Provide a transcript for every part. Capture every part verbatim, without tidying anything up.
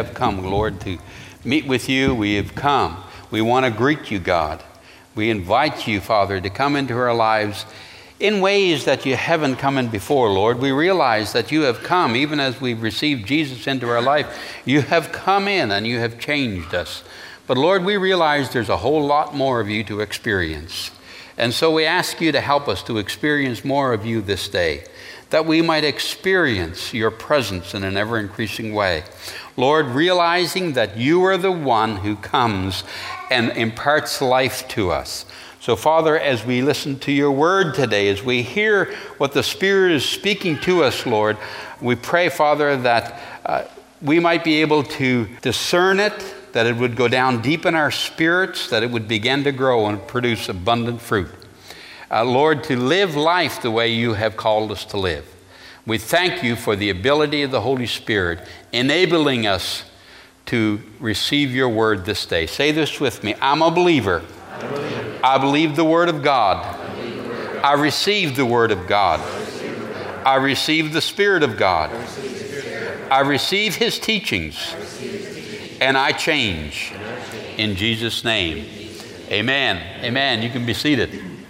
have come, Lord, to meet with you. We have come. We want to greet you, God. We invite you, Father, to come into our lives in ways that you haven't come in before, Lord. We realize that you have come, even as we've received Jesus into our life. You have come in and you have changed us. But Lord, we realize there's a whole lot more of you to experience. And so we ask you to help us to experience more of you this day, that we might experience your presence in an ever-increasing way. Lord, realizing that you are the one who comes and imparts life to us. So, Father, as we listen to your word today, as we hear what the Spirit is speaking to us, Lord, we pray, Father, that uh, we might be able to discern it, that it would go down deep in our spirits, that it would begin to grow and produce abundant fruit. Uh, Lord, to live life the way you have called us to live. We thank you for the ability of the Holy Spirit enabling us to receive your word this day. Say this with me. I'm a believer. I'm a believer. I believe the word of God. I, the word of God. I receive the word of God. I receive the Spirit of God. I receive, I receive his teachings. I receive his teachings. And I change. And I change. In Jesus' name. Amen. Amen. You can be seated.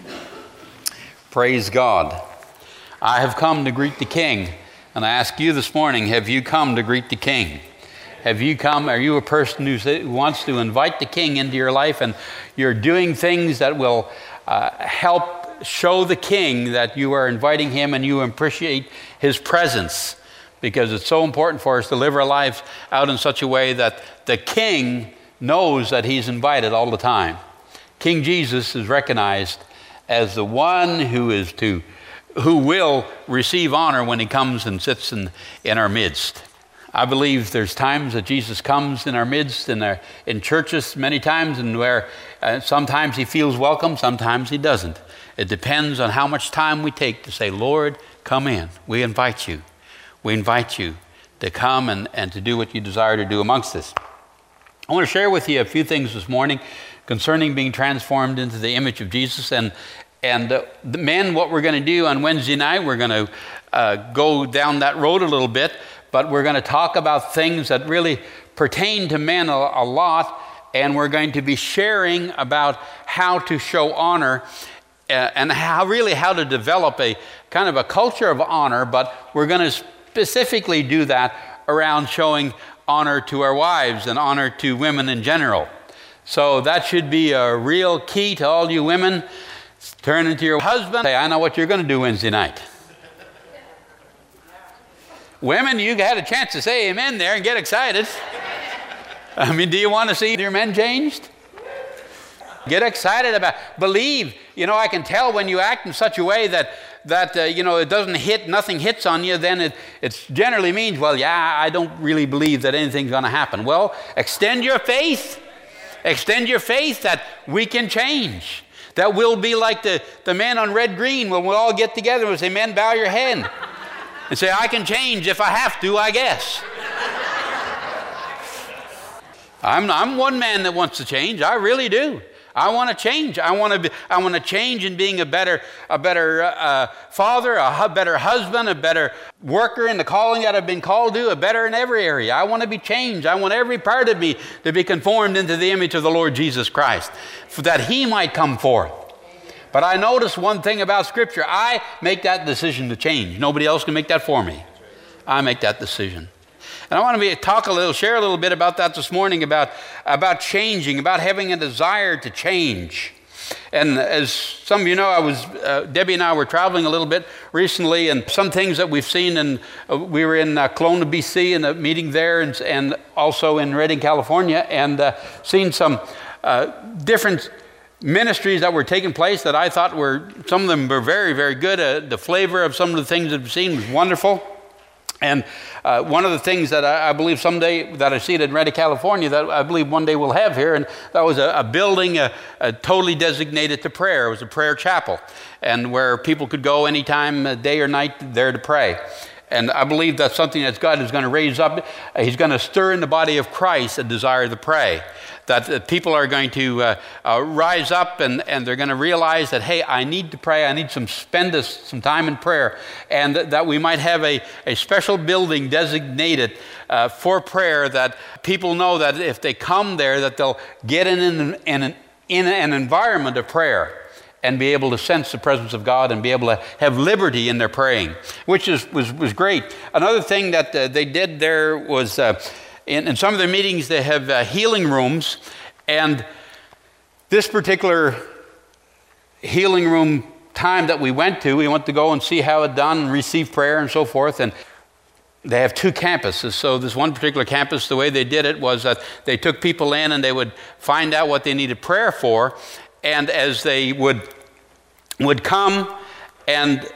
Praise God. I have come to greet the King. And I ask you this morning, have you come to greet the King? Have you come, are you a person who wants to invite the King into your life, and you're doing things that will uh, help show the King that you are inviting him and you appreciate his presence? Because it's so important for us to live our lives out in such a way that the King knows that he's invited all the time. King Jesus is recognized as the one who is to, who will receive honor when he comes and sits in, in our midst. I believe there's times that Jesus comes in our midst, in our in churches many times, and where uh, sometimes he feels welcome, sometimes he doesn't. It depends on how much time we take to say, Lord, come in. We invite you. We invite you to come and, and to do what you desire to do amongst us. I want to share with you a few things this morning concerning being transformed into the image of Jesus. And and uh, the men, what we're going to do on Wednesday night, we're going to uh, go down that road a little bit, but we're going to talk about things that really pertain to men a, a lot, and we're going to be sharing about how to show honor uh, and how really how to develop a kind of a culture of honor, but we're going to specifically do that around showing honor to our wives and honor to women in general. So that should be a real key to all you women. Turn into your husband. Say, I know what you're going to do Wednesday night. Women, you had a chance to say amen there and get excited. I mean, do you want to see your men changed? Get excited about it. Believe. You know, I can tell when you act in such a way that, that uh, you know, it doesn't hit, nothing hits on you, then it it generally means, well, yeah, I don't really believe that anything's going to happen. Well, extend your faith. Extend your faith that we can change. That we'll be like the, the men on Red Green when we all get together and say, men, bow your head. And say, I can change if I have to, I guess. I'm, I'm one man that wants to change. I really do. I want to change. I want to be, I want to change in being a better, a better uh, father, a hu- better husband, a better worker in the calling that I've been called to, a better in every area. I want to be changed. I want every part of me to be conformed into the image of the Lord Jesus Christ, for that he might come forth. But I notice one thing about Scripture. I make that decision to change. Nobody else can make that for me. I make that decision. And I want to be, talk a little, share a little bit about that this morning, about, about changing, about having a desire to change. And as some of you know, I was, uh, Debbie and I were traveling a little bit recently, and some things that we've seen, and uh, we were in uh, Kelowna, B C, in a meeting there, and, and also in Redding, California, and uh, seen some uh, different ministries that were taking place that I thought were, some of them were very, very good. Uh, the flavor of some of the things that we've seen was wonderful. And uh, one of the things that I, I believe someday that I see it in Redding, California, that I believe one day we'll have here, and that was a, a building a, a totally designated to prayer. It was a prayer chapel, and where people could go anytime, uh, day or night, there to pray. And I believe that's something that God is going to raise up. He's going to stir in the body of Christ a desire to pray. That, that people are going to uh, uh, rise up and, and they're going to realize that, hey, I need to pray. I need some spend this, some time in prayer. And th- that we might have a, a special building designated uh, for prayer, that people know that if they come there, that they'll get in an, in an, in an environment of prayer and be able to sense the presence of God and be able to have liberty in their praying, which is, was, was great. Another thing that uh, they did there was uh, in, in some of their meetings, they have uh, healing rooms. And this particular healing room time that we went to, we went to go and see how it done and receive prayer and so forth. And they have two campuses. So this one particular campus, the way they did it was that they took people in and they would find out what they needed prayer for. And as they would would come and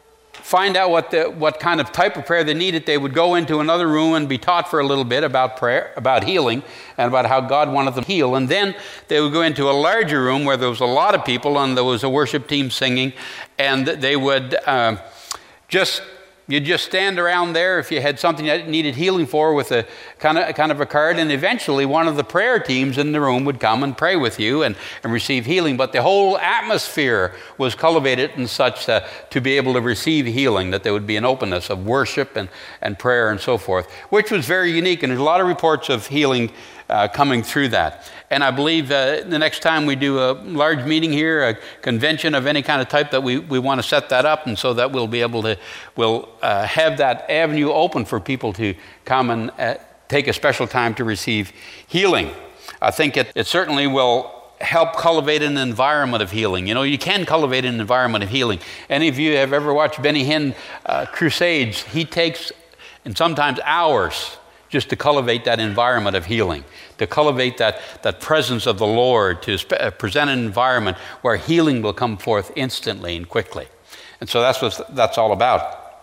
find out what the what kind of type of prayer they needed, they would go into another room and be taught for a little bit about prayer, about healing, and about how God wanted them to heal. And then they would go into a larger room where there was a lot of people and there was a worship team singing, and they would uh, just You'd just stand around there if you had something that needed healing for with a kind of kind of a card, and eventually one of the prayer teams in the room would come and pray with you and, and receive healing. But the whole atmosphere was cultivated in such uh, to be able to receive healing, that there would be an openness of worship and, and prayer and so forth, which was very unique. And there's a lot of reports of healing uh, coming through that. And I believe uh, the next time we do a large meeting here, a convention of any kind of type, that we, we want to set that up, and so that we'll be able to we'll uh, have that avenue open for people to come and uh, take a special time to receive healing. I think it, it certainly will help cultivate an environment of healing. You know, you can cultivate an environment of healing. Any of you have ever watched Benny Hinn uh, crusades? He takes, and sometimes hours, just to cultivate that environment of healing, to cultivate that, that presence of the Lord, to sp- uh, present an environment where healing will come forth instantly and quickly. And so that's what that's all about.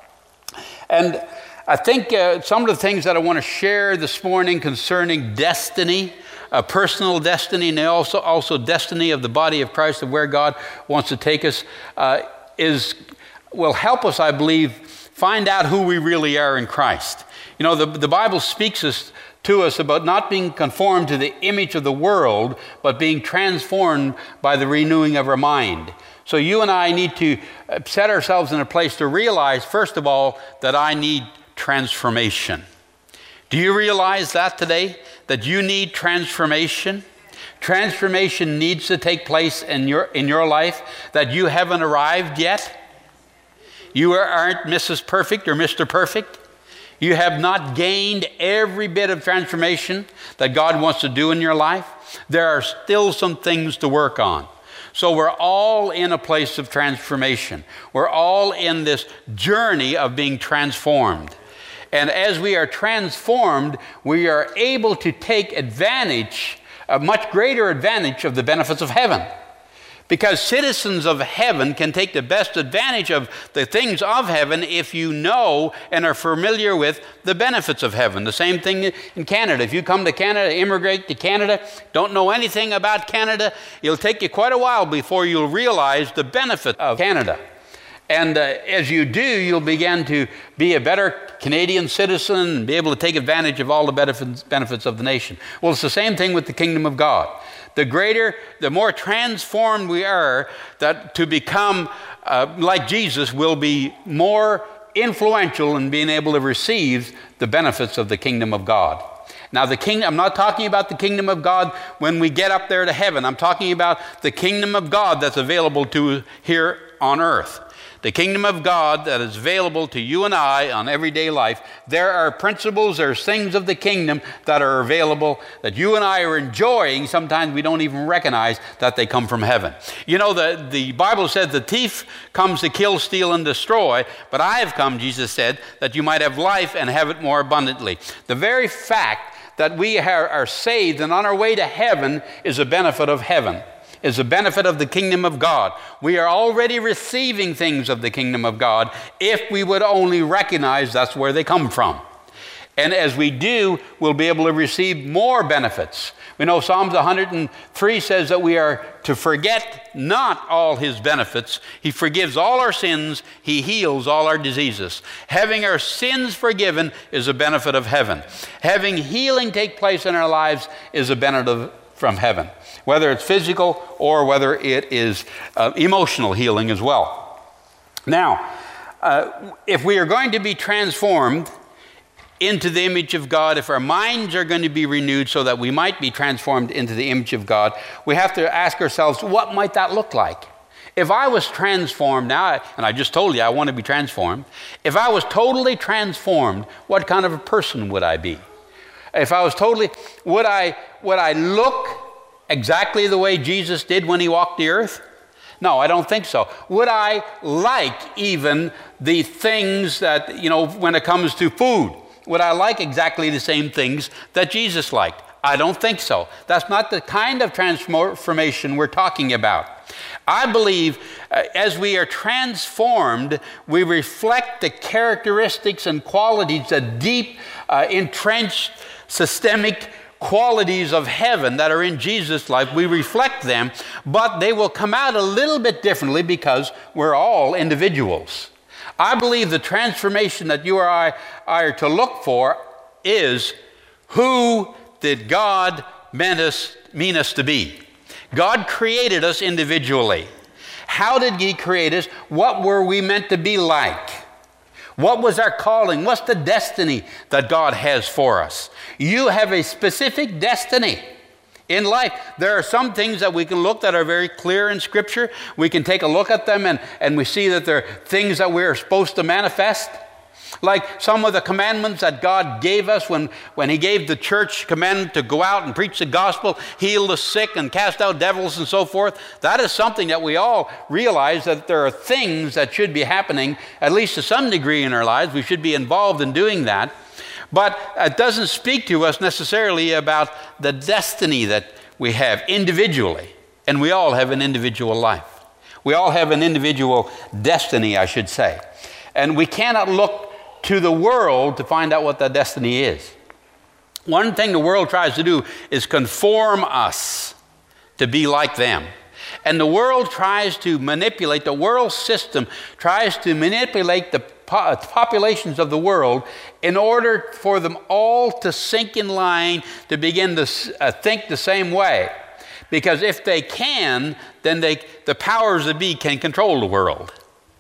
And I think uh, some of the things that I want to share this morning concerning destiny, uh, personal destiny, and also, also destiny of the body of Christ, of where God wants to take us, uh, is will help us, I believe, find out who we really are in Christ. You know, the, the Bible speaks us, to us about not being conformed to the image of the world, but being transformed by the renewing of our mind. So you and I need to set ourselves in a place to realize, first of all, that I need transformation. Do you realize that today? That you need transformation? Transformation needs to take place in your, in your life, that you haven't arrived yet. You aren't Missus Perfect or Mister Perfect. You have not gained every bit of transformation that God wants to do in your life. There are still some things to work on. So we're all in a place of transformation. We're all in this journey of being transformed. And as we are transformed, we are able to take advantage, a much greater advantage of the benefits of heaven. Because citizens of heaven can take the best advantage of the things of heaven if you know and are familiar with the benefits of heaven. The same thing in Canada. If you come to Canada, immigrate to Canada, don't know anything about Canada, it'll take you quite a while before you'll realize the benefit of Canada. And uh, as you do, you'll begin to be a better Canadian citizen and be able to take advantage of all the benefits, benefits of the nation. Well, it's the same thing with the kingdom of God. The greater, the more transformed we are, that to become uh, like Jesus will be more influential in being able to receive the benefits of the kingdom of God. Now, the kingdom, I'm not talking about the kingdom of God when we get up there to heaven. I'm talking about the kingdom of God that's available to here on earth. The kingdom of God that is available to you and I on everyday life. There are principles, there's things of the kingdom that are available that you and I are enjoying. Sometimes we don't even recognize that they come from heaven. You know, the, the Bible said the thief comes to kill, steal, and destroy, but I have come, Jesus said, that you might have life and have it more abundantly. The very fact that we are, are saved and on our way to heaven is a benefit of heaven. Is a benefit of the kingdom of God. We are already receiving things of the kingdom of God if we would only recognize that's where they come from. And as we do, we'll be able to receive more benefits. We know Psalms one hundred three says that we are to forget not all his benefits. He forgives all our sins. He heals all our diseases. Having our sins forgiven is a benefit of heaven. Having healing take place in our lives is a benefit from heaven, whether it's physical or whether it is uh, emotional healing as well. Now, uh, if we are going to be transformed into the image of God, if our minds are going to be renewed so that we might be transformed into the image of God, we have to ask ourselves, what might that look like? If I was transformed now, and I just told you I want to be transformed, if I was totally transformed, what kind of a person would I be? If I was totally, would I, would I look exactly the way Jesus did when he walked the earth? No, I don't think so. Would I like even the things that, you know, when it comes to food? Would I like exactly the same things that Jesus liked? I don't think so. That's not the kind of transformation we're talking about. I believe uh, as we are transformed, we reflect the characteristics and qualities, the deep, uh, entrenched, systemic qualities of heaven that are in Jesus' life. We reflect them, but they will come out a little bit differently because we're all individuals. I believe the transformation that you or I are to look for is, who did God mean us, mean us to be? God created us individually. How did he create us? What were we meant to be like? What was our calling? What's the destiny that God has for us? You have a specific destiny in life. There are some things that we can look that are very clear in Scripture. We can take a look at them and, and we see that they're things that we're supposed to manifest. Like some of the commandments that God gave us when, when he gave the church commandment to go out and preach the gospel, heal the sick and cast out devils and so forth. That is something that we all realize, that there are things that should be happening, at least to some degree in our lives. We should be involved in doing that. But it doesn't speak to us necessarily about the destiny that we have individually. And we all have an individual life. We all have an individual destiny, I should say. And we cannot look to the world to find out what that destiny is. One thing the world tries to do is conform us to be like them. And the world tries to manipulate, the world system tries to manipulate the po- populations of the world in order for them all to sink in line, to begin to uh, think the same way. Because if they can, then they, the powers that be can control the world.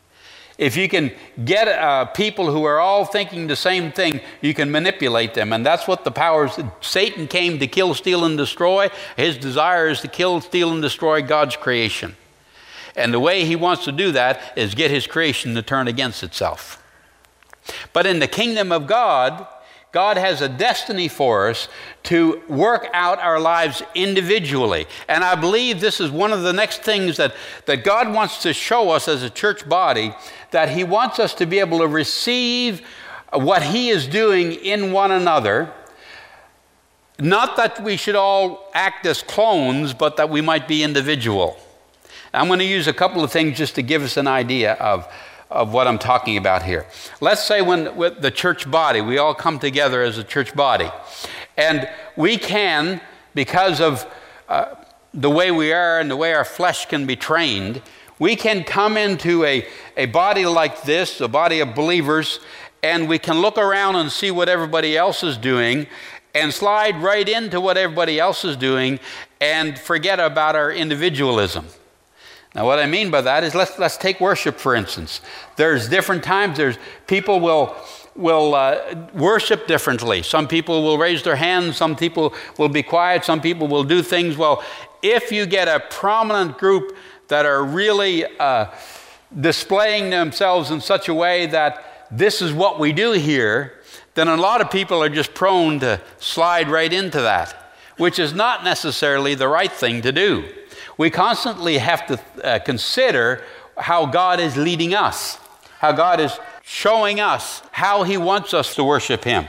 If you can get uh, people who are all thinking the same thing, you can manipulate them. And that's what the powers, Satan came to kill, steal, and destroy. His desire is to kill, steal, and destroy God's creation. And the way he wants to do that is get his creation to turn against itself. But in the kingdom of God, God has a destiny for us to work out our lives individually. And I believe this is one of the next things that, that God wants to show us as a church body, that he wants us to be able to receive what he is doing in one another. Not that we should all act as clones, but that we might be individual. I'm going to use a couple of things just to give us an idea of of what I'm talking about here. Let's say when with the church body, we all come together as a church body. And we can, because of uh, the way we are and the way our flesh can be trained, we can come into a, a body like this, a body of believers, and we can look around and see what everybody else is doing and slide right into what everybody else is doing and forget about our individualism. Now, what I mean by that is, let's let's take worship, for instance. There's different times. There's people will will uh, worship differently. Some people will raise their hands. Some people will be quiet. Some people will do things. Well, if you get a prominent group that are really uh, displaying themselves in such a way that this is what we do here, then a lot of people are just prone to slide right into that, which is not necessarily the right thing to do. We constantly have to uh, consider how God is leading us, how God is showing us how he wants us to worship him.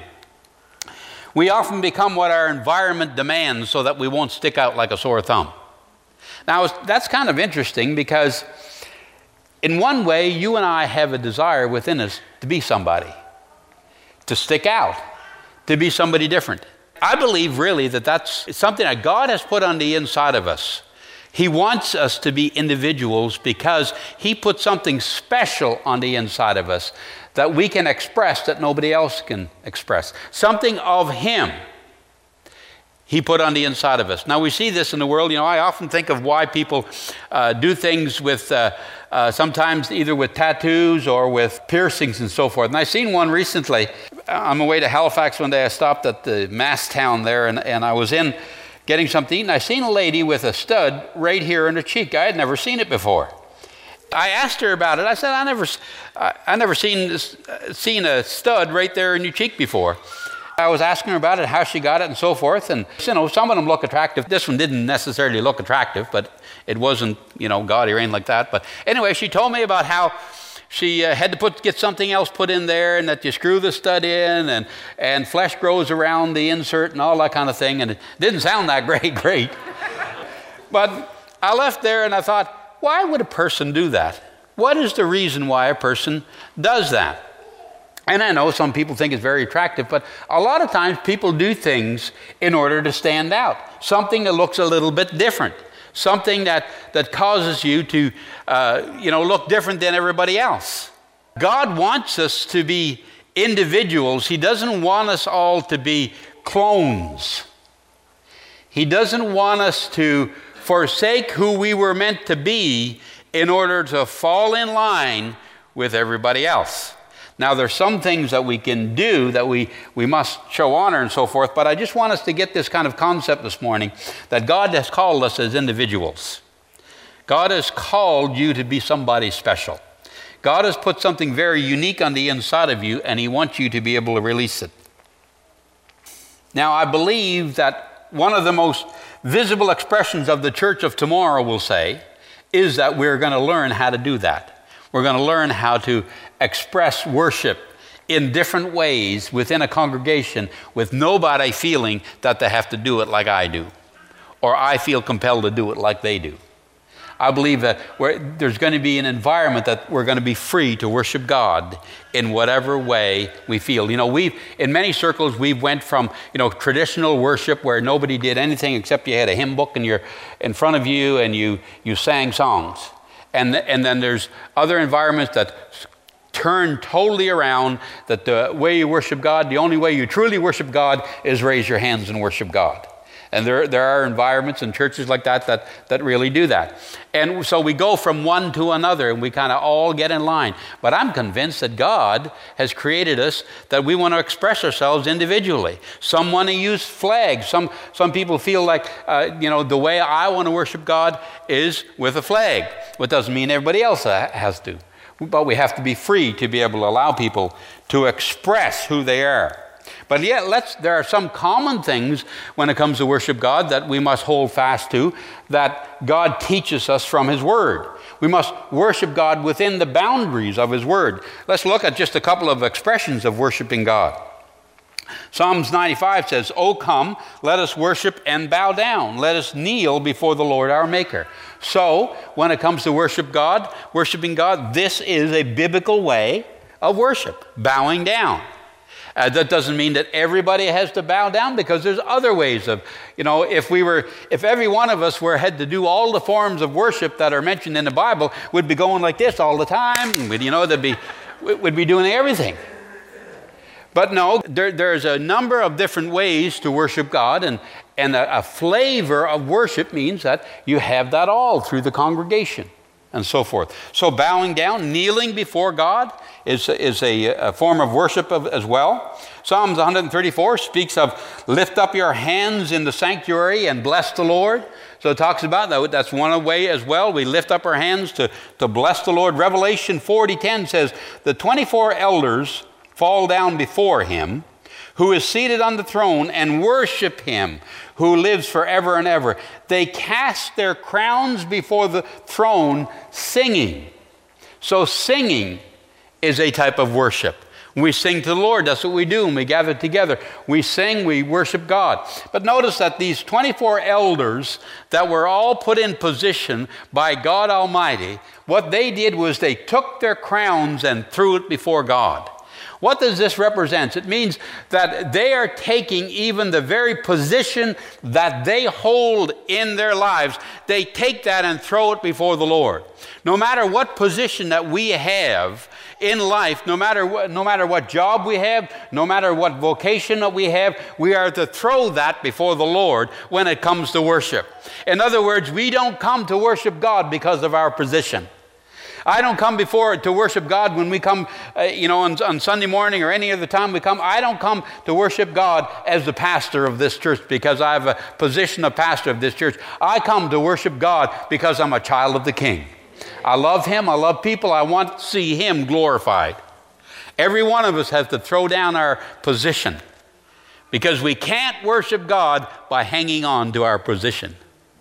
We often become what our environment demands so that we won't stick out like a sore thumb. Now, that's kind of interesting because in one way, you and I have a desire within us to be somebody, to stick out, to be somebody different. I believe really that that's something that God has put on the inside of us. He wants us to be individuals because He put something special on the inside of us that we can express that nobody else can express. Something of Him He put on the inside of us. Now we see this in the world. You know, I often think of why people uh, do things with, uh, uh, sometimes either with tattoos or with piercings and so forth. And I seen one recently. On my way to Halifax one day, I stopped at the Mass Town there, and, and I was in getting something to eat, and I seen a lady with a stud right here in her cheek. I had never seen it before. I asked her about it. I said, I never, I, I never seen this, uh, seen a stud right there in your cheek before. I was asking her about it, how she got it and so forth, and you know, some of them look attractive. This one didn't necessarily look attractive, but it wasn't, you know, gaudy or anything like that. But anyway, she told me about how she uh, had to put get something else put in there, and that you screw the stud in, and, and flesh grows around the insert and all that kind of thing. And it didn't sound that great, great. But I left there and I thought, why would a person do that? What is the reason why a person does that? And I know some people think it's very attractive, but a lot of times people do things in order to stand out. Something that looks a little bit different. Something that, that causes you to, uh, you know, look different than everybody else. God wants us to be individuals. He doesn't want us all to be clones. He doesn't want us to forsake who we were meant to be in order to fall in line with everybody else. Now, there's some things that we can do that we, we must show honor and so forth, but I just want us to get this kind of concept this morning that God has called us as individuals. God has called you to be somebody special. God has put something very unique on the inside of you, and He wants you to be able to release it. Now, I believe that one of the most visible expressions of the church of tomorrow, we'll say, is that we're going to learn how to do that. We're going to learn how to express worship in different ways within a congregation with nobody feeling that they have to do it like I do, or I feel compelled to do it like they do. I believe that we're, there's going to be an environment that we're going to be free to worship God in whatever way we feel. You know, we've in many circles we've went from, you know, traditional worship where nobody did anything except you had a hymn book in your in front of you and you you sang songs. And, and then there's other environments that turn totally around, that the way you worship God, the only way you truly worship God is raise your hands and worship God. And there, there are environments and churches like that, that that really do that. And so we go from one to another and we kind of all get in line. But I'm convinced that God has created us that we want to express ourselves individually. Some want to use flags. Some, some people feel like, uh, you know, the way I want to worship God is with a flag. What doesn't mean everybody else has to. But we have to be free to be able to allow people to express who they are. But yet, let's, there are some common things when it comes to worship God that we must hold fast to, that God teaches us from His Word. We must worship God within the boundaries of His Word. Let's look at just a couple of expressions of worshiping God. Psalms ninety-five says, "O come, let us worship and bow down. Let us kneel before the Lord our Maker." So, when it comes to worship God, worshiping God, this is a biblical way of worship, bowing down. Uh, that doesn't mean that everybody has to bow down, because there's other ways of, you know, if we were, if every one of us were had to do all the forms of worship that are mentioned in the Bible, we'd be going like this all the time. We'd, you know, there'd be, we'd be doing everything. But no, there, there's a number of different ways to worship God, and, and a, a flavor of worship means that you have that all through the congregation and so forth. So bowing down, kneeling before God is, is a, a form of worship of, as well. Psalms one thirty-four speaks of lift up your hands in the sanctuary and bless the Lord. So it talks about that. That's one way as well. We lift up our hands to, to bless the Lord. Revelation forty ten says, the twenty-four elders fall down before Him who is seated on the throne and worship Him who lives forever and ever. They cast their crowns before the throne singing. So singing is a type of worship. We sing to the Lord. That's what we do when we gather together. We sing, we worship God. But notice that these twenty-four elders that were all put in position by God Almighty, what they did was they took their crowns and threw it before God. What does this represent? It means that they are taking even the very position that they hold in their lives, they take that and throw it before the Lord. No matter what position that we have in life, no matter what, no matter what job we have, no matter what vocation that we have, we are to throw that before the Lord when it comes to worship. In other words, we don't come to worship God because of our position. I don't come before to worship God when we come, uh, you know, on, on Sunday morning or any other time we come. I don't come to worship God as the pastor of this church because I have a position of pastor of this church. I come to worship God because I'm a child of the King. I love Him. I love people. I want to see Him glorified. Every one of us has to throw down our position because we can't worship God by hanging on to our position.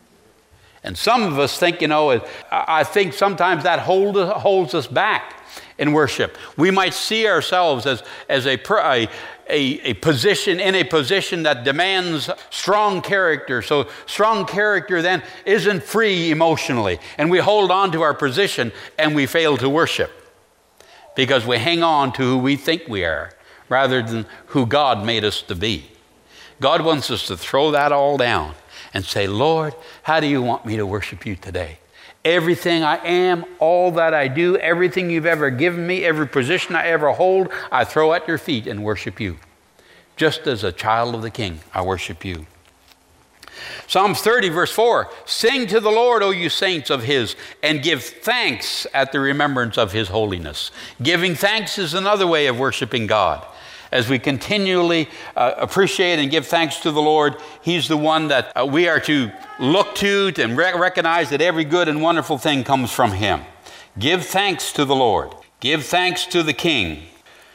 And some of us think, you know, I think sometimes that hold, holds us back in worship. We might see ourselves as, as a, a, a position, in a position that demands strong character. So strong character then isn't free emotionally. And we hold on to our position and we fail to worship because we hang on to who we think we are rather than who God made us to be. God wants us to throw that all down and say, Lord, how do you want me to worship you today? Everything I am, all that I do, everything you've ever given me, every position I ever hold, I throw at your feet and worship you. Just as a child of the King, I worship you. Psalms thirty, verse four, sing to the Lord, O you saints of His, and give thanks at the remembrance of His holiness. Giving thanks is another way of worshiping God. As we continually uh, appreciate and give thanks to the Lord, He's the one that uh, we are to look to and re- recognize that every good and wonderful thing comes from Him. Give thanks to the Lord. Give thanks to the King.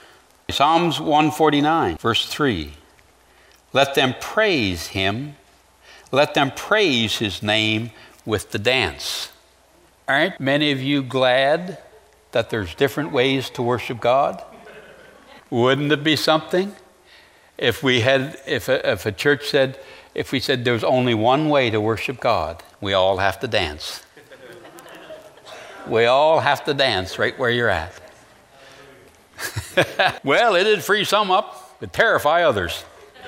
Psalms one forty-nine, verse three. Let them praise Him. Let them praise His name with the dance. Aren't many of you glad that there's different ways to worship God? Wouldn't it be something if we had, if a, if a church said, if we said there's only one way to worship God, we all have to dance. We all have to dance right where you're at. Well, it'd free some up, but terrify others.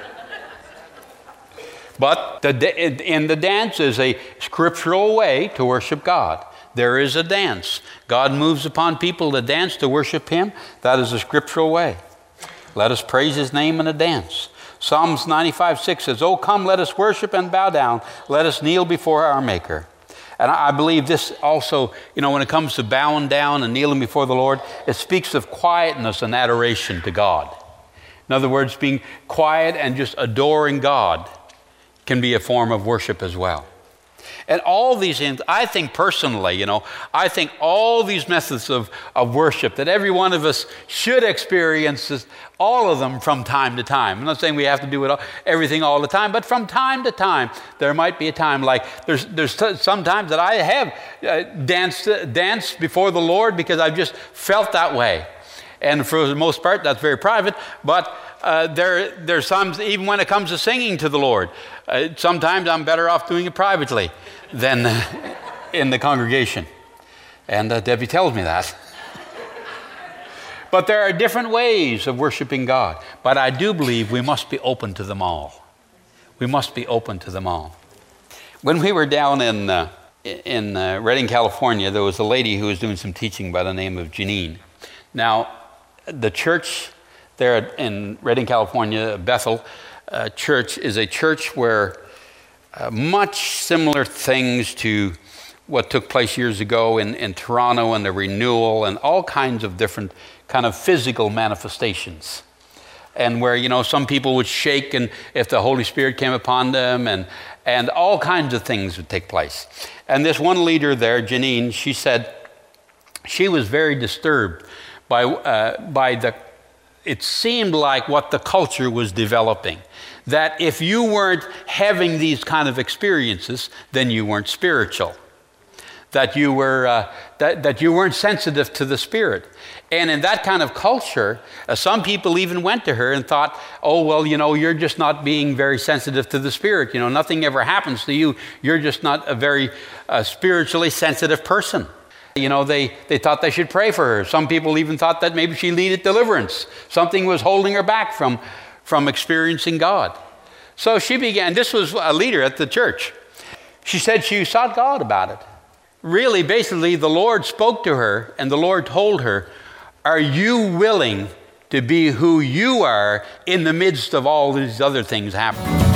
But the, in the dance is a scriptural way to worship God. There is a dance. God moves upon people to dance, to worship Him. That is a scriptural way. Let us praise His name in a dance. Psalms ninety-five, six says, "Oh, come, let us worship and bow down. Let us kneel before our Maker." And I believe this also, you know, when it comes to bowing down and kneeling before the Lord, it speaks of quietness and adoration to God. In other words, being quiet and just adoring God can be a form of worship as well. And all these things, I think personally, you know, I think all these methods of, of worship that every one of us should experience, is all of them from time to time. I'm not saying we have to do it all, everything all the time, but from time to time, there might be a time like there's there's t- some times that I have uh, danced, uh, danced before the Lord because I've just felt that way. And for the most part, that's very private, but uh, there there's times, even when it comes to singing to the Lord, uh, sometimes I'm better off doing it privately than uh, in the congregation. And uh, Debbie tells me that. But there are different ways of worshiping God. But I do believe we must be open to them all. We must be open to them all. When we were down in, uh, in uh, Redding, California, there was a lady who was doing some teaching by the name of Janine. Now, the church there in Redding, California, Bethel uh, Church, is a church where uh, much similar things to what took place years ago in, in Toronto and the renewal and all kinds of different kind of physical manifestations. And where, you know, some people would shake and if the Holy Spirit came upon them and, and all kinds of things would take place. And this one leader there, Janine, she said she was very disturbed by uh, by the, it seemed like what the culture was developing. That if you weren't having these kind of experiences, then you weren't spiritual. That you were uh, that, that you weren't sensitive to the Spirit. And in that kind of culture, uh, some people even went to her and thought, oh, well, you know, you're just not being very sensitive to the Spirit. You know, nothing ever happens to you. You're just not a very uh, spiritually sensitive person. You know, they, they thought they should pray for her. Some people even thought that maybe she needed deliverance. Something was holding her back from, from experiencing God. So she began, this was a leader at the church. She said she sought God about it. Really, basically, the Lord spoke to her and the Lord told her, are you willing to be who you are in the midst of all these other things happening?